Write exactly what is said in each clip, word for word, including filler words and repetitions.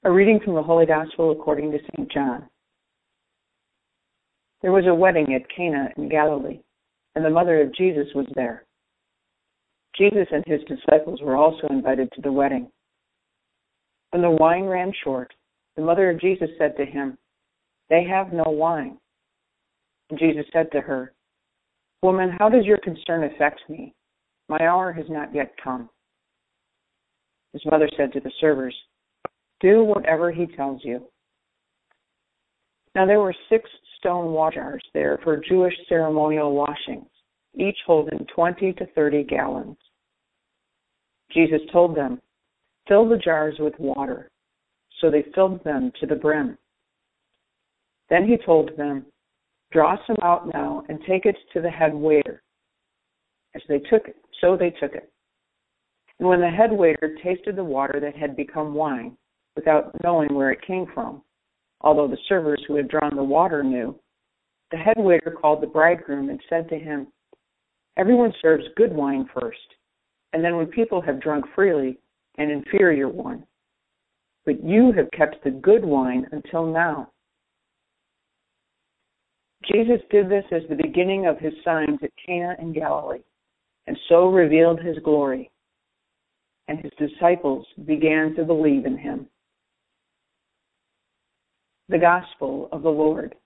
A reading from the Holy Gospel according to Saint John. There was a wedding at Cana in Galilee, and the mother of Jesus was there. Jesus and his disciples were also invited to the wedding. When the wine ran short, the mother of Jesus said to him, "They have no wine." And Jesus said to her, "Woman, how does your concern affect me? My hour has not yet come." His mother said to the servers, "Do whatever he tells you." Now there were six stone water jars there for Jewish ceremonial washings, each holding twenty to thirty gallons. Jesus told them, "Fill the jars with water." So they filled them to the brim. Then he told them, "Draw some out now and take it to the head waiter." As they took it, so they took it. And when the head waiter tasted the water that had become wine, without knowing where it came from, although the servers who had drawn the water knew, the head waiter called the bridegroom and said to him, "Everyone serves good wine first, and then when people have drunk freely, an inferior one. But you have kept the good wine until now." Jesus did this as the beginning of his signs at Cana in Galilee, and so revealed his glory, and his disciples began to believe in him. The Gospel of the Lord.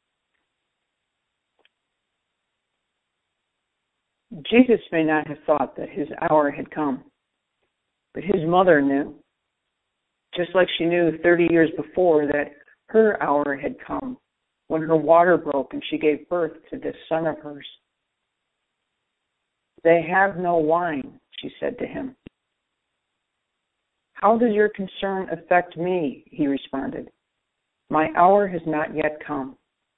Jesus may not have thought that his hour had come, but his mother knew, just like she knew thirty years before that her hour had come when her water broke and she gave birth to this son of hers. "They have no wine," she said to him. "How does your concern affect me?" he responded. "My hour has not yet come."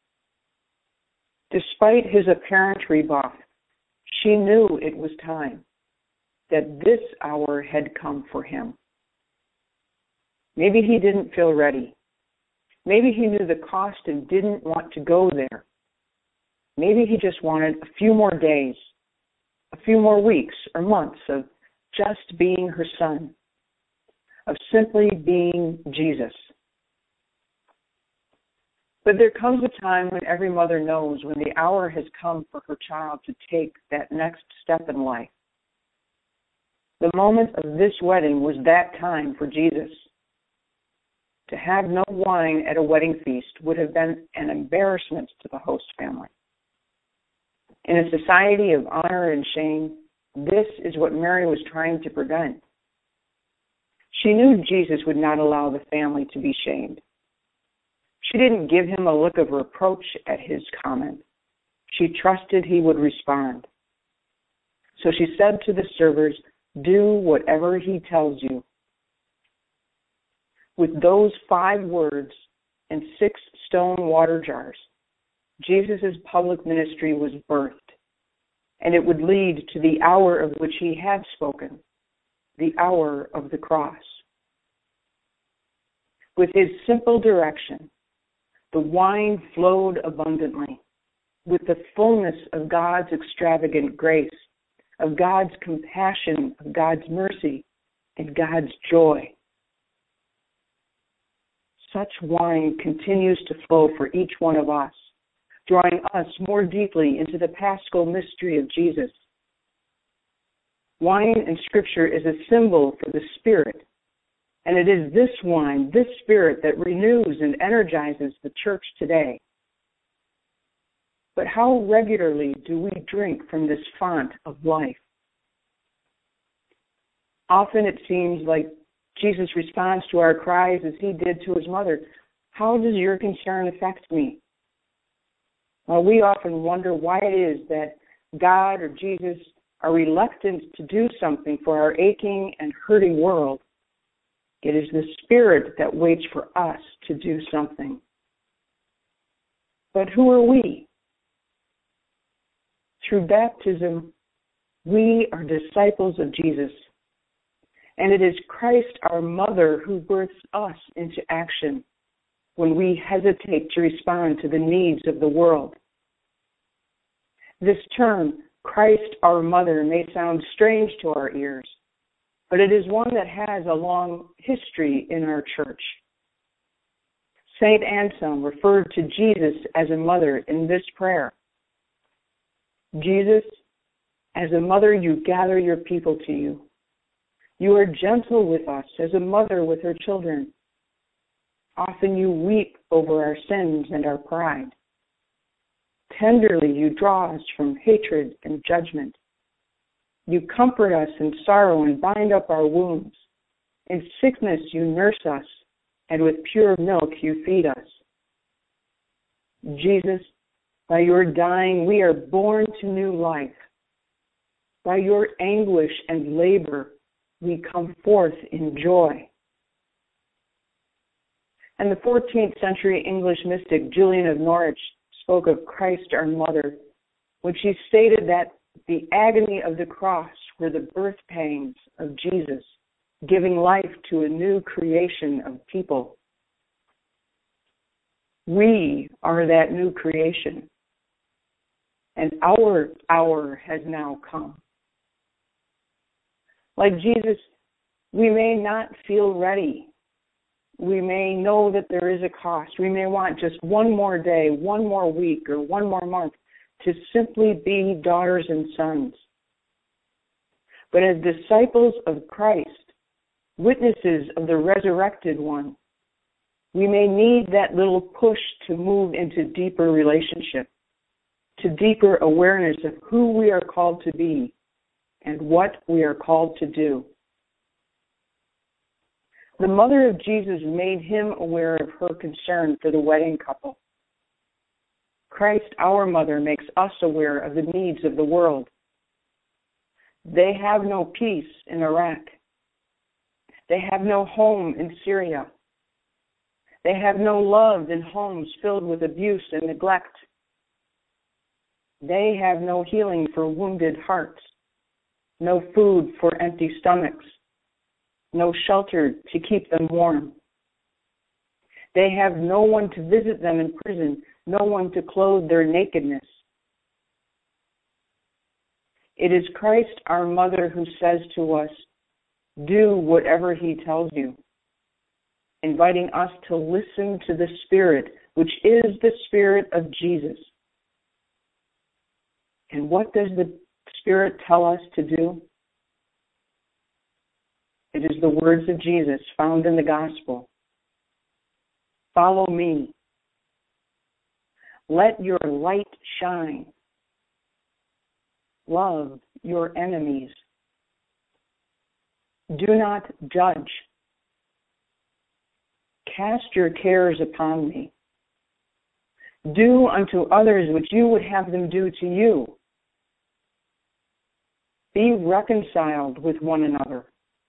Despite his apparent rebuff, she knew it was time, that this hour had come for him. Maybe he didn't feel ready. Maybe he knew the cost and didn't want to go there. Maybe he just wanted a few more days, a few more weeks or months of just being her son, of simply being Jesus. But there comes a time when every mother knows when the hour has come for her child to take that next step in life. The moment of this wedding was that time for Jesus. To have no wine at a wedding feast would have been an embarrassment to the host family. In a society of honor and shame, this is what Mary was trying to prevent. She knew Jesus would not allow the family to be shamed. She didn't give him a look of reproach at his comment. She trusted he would respond. So she said to the servers, "Do whatever he tells you." With those five words and six stone water jars, Jesus' public ministry was birthed, and it would lead to the hour of which he had spoken, the hour of the cross. With his simple direction, the wine flowed abundantly, with the fullness of God's extravagant grace, of God's compassion, of God's mercy, and God's joy. Such wine continues to flow for each one of us, drawing us more deeply into the paschal mystery of Jesus. Wine in Scripture is a symbol for the Spirit, and it is this wine, this Spirit, that renews and energizes the church today. But how regularly do we drink from this font of life? Often it seems like Jesus responds to our cries as he did to his mother, "How does your concern affect me?" Well, we often wonder why it is that God or Jesus are reluctant to do something for our aching and hurting world. It is the Spirit that waits for us to do something. But who are we? Through baptism, we are disciples of Jesus. And it is Christ, our mother, who births us into action when we hesitate to respond to the needs of the world. This term, Christ, our mother, may sound strange to our ears, but it is one that has a long history in our church. Saint Anselm referred to Jesus as a mother in this prayer. Jesus, as a mother, you gather your people to you. You are gentle with us as a mother with her children. Often you weep over our sins and our pride. Tenderly you draw us from hatred and judgment. You comfort us in sorrow and bind up our wounds. In sickness you nurse us, and with pure milk you feed us. Jesus, by your dying we are born to new life. By your anguish and labor we come forth in joy. And the fourteenth century English mystic Julian of Norwich spoke of Christ our mother when she stated that the agony of the cross were the birth pangs of Jesus, giving life to a new creation of people. We are that new creation, and our hour has now come. Like Jesus, we may not feel ready. We may know that there is a cost. We may want just one more day, one more week, or one more month to simply be daughters and sons. But as disciples of Christ, witnesses of the resurrected one, we may need that little push to move into deeper relationship, to deeper awareness of who we are called to be and what we are called to do. The mother of Jesus made him aware of her concern for the wedding couple. Christ, our mother, makes us aware of the needs of the world. They have no peace in Iraq. They have no home in Syria. They have no love in homes filled with abuse and neglect. They have no healing for wounded hearts, no food for empty stomachs, no shelter to keep them warm. They have no one to visit them in prison, no one to clothe their nakedness. It is Christ, our mother, who says to us, do whatever he tells you, inviting us to listen to the Spirit, which is the Spirit of Jesus. And what does the Spirit tell us to do? It is the words of Jesus found in the Gospel. Follow me. Let your light shine. Love your enemies. Do not judge. Cast your cares upon me. Do unto others what you would have them do to you. Be reconciled with one another.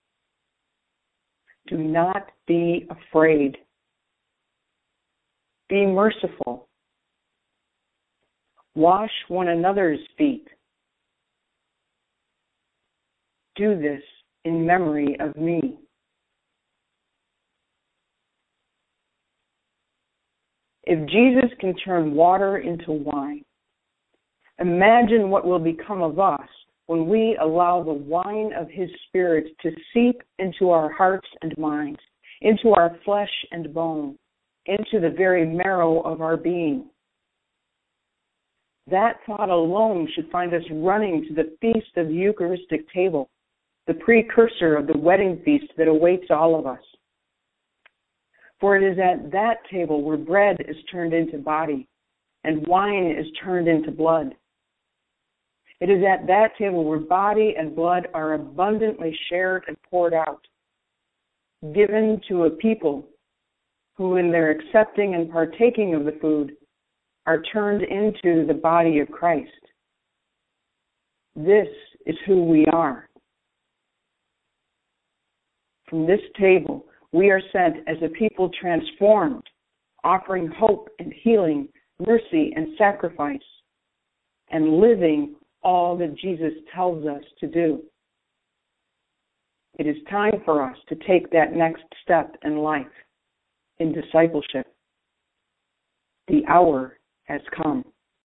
Do not be afraid. Be merciful. Wash one another's feet. Do this in memory of me. If Jesus can turn water into wine, imagine what will become of us when we allow the wine of his Spirit to seep into our hearts and minds, into our flesh and bone, into the very marrow of our being. That thought alone should find us running to the feast of the Eucharistic table, the precursor of the wedding feast that awaits all of us. For it is at that table where bread is turned into body and wine is turned into blood. It is at that table where body and blood are abundantly shared and poured out, given to a people who in their accepting and partaking of the food are turned into the body of Christ. This is who we are. From this table, we are sent as a people transformed, offering hope and healing, mercy and sacrifice, and living all that Jesus tells us to do. It is time for us to take that next step in life, in discipleship. The hour has come.